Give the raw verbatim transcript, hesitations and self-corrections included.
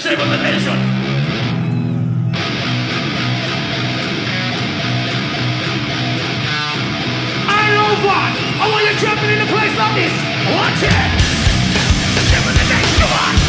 Civilization. I know what. I want you jumping in a place like this. Watch it. Civilization.